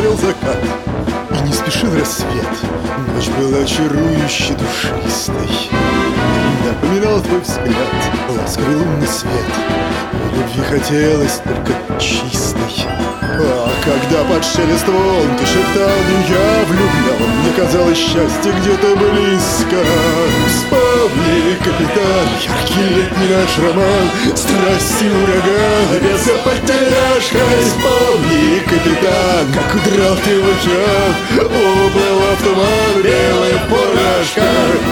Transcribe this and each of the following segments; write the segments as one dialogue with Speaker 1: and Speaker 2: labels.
Speaker 1: горел закат, и не спешил рассвет. Ночь была чарующе душистой. Напоминал твой взгляд ласковый лунный свет, и любви хотелось только чистой. А когда под шелест волн ты шептал: я влюблен, мне казалось, счастье где-то близко. Вспомни, капитан, яркий летний наш роман, страсти ураган, без потеряшкой. Вспомни, капитан, как удрал ты в океан, уплыла в туман белая фуражка.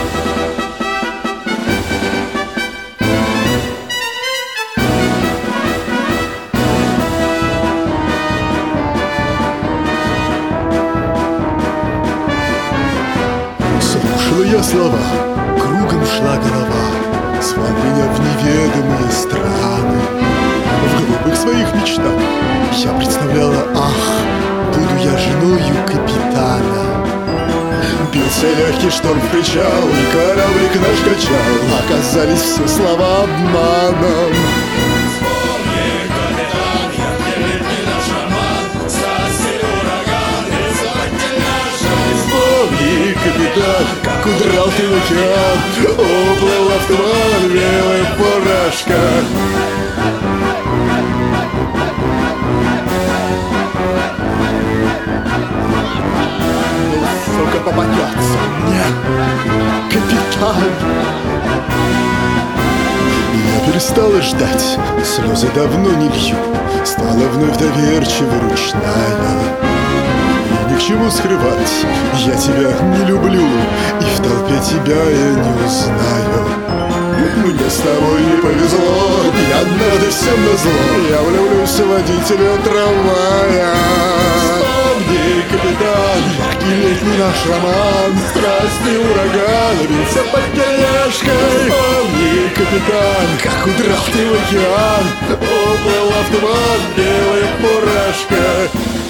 Speaker 1: Слушала я слова, кругом шла голова, звал меня в неведомые страны. В голубых своих мечтах я представляла: ах, буду я женою капитана. Бился легкий шторм в причал, и кораблик наш качал, оказались все слова обманом. Капитан, как удрал ты в океан, уплыла в туман белая фуражка. Ну, сука, попадется мне, капитан. Я перестала ждать, слезы давно не лью, стала вновь доверчивой, ручная. Ни к чему скрывать, я тебя не люблю, и в толпе тебя я не узнаю. Мне с тобой не повезло, и однажды всем назло я влюблюсь в водителя трамвая. Вспомни, капитан, яркий летний наш роман, страстный ураган, бился под тележкой. Вспомни, капитан, как удрал ты в океан, уплыла в туман белая фуражка.